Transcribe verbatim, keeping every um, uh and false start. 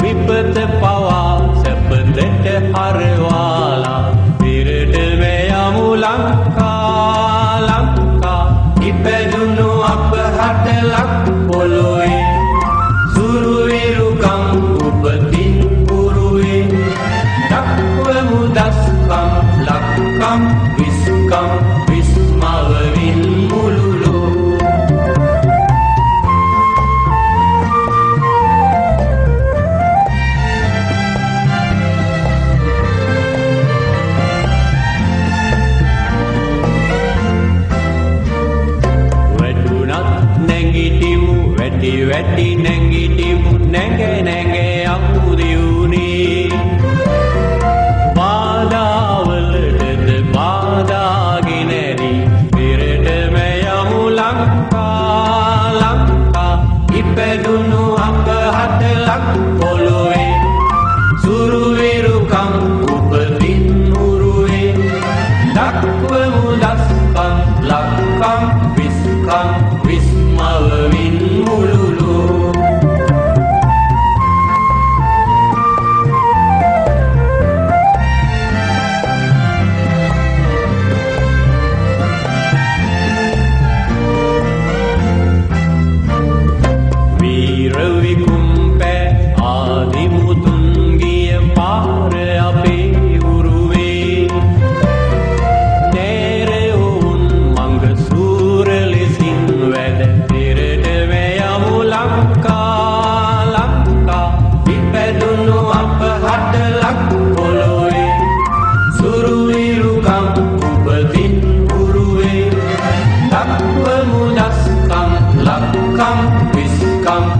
විපත පවා සැපතට හරවාලා ඉරට මෙයමු ලංකා ලංකා ඉපැදුණු අප හට ලක් පොළොවේ සුරුවිරුකම් උපතින් පුරුවේ දක්වමු දස්කම් ලක්කම් විස්කම් විස්මවවින් මුළුලෝ වැටි වැටි නැගිටිමු නැග නැග යමු දියුනේ බාධාවලටද බාධාගෙන ඇරි පෙරටම යමු ලංකා ලංකා ඉපැදුණු අප හට ලක් පොළොවේ සුරුවිරුකම් උපතින් උරුවේ දක්වමු දස්කම් ලක්කම් විස්කම් විස්මවවින් මුළුලෝ වීර විකුම්පෑ ආදිමුතුන් ගිය පාර අපේ උරුවේ නෑරවුන් මඟ සූර ලෙසින් වැඩ ලංකා ලංකා ඉපැදුණු අප හට ලක් පොළොවේ සුරුවිරුකම් උපතින් උරුවේ දක්වමු දස්කම් ලක්කම් විස්කම්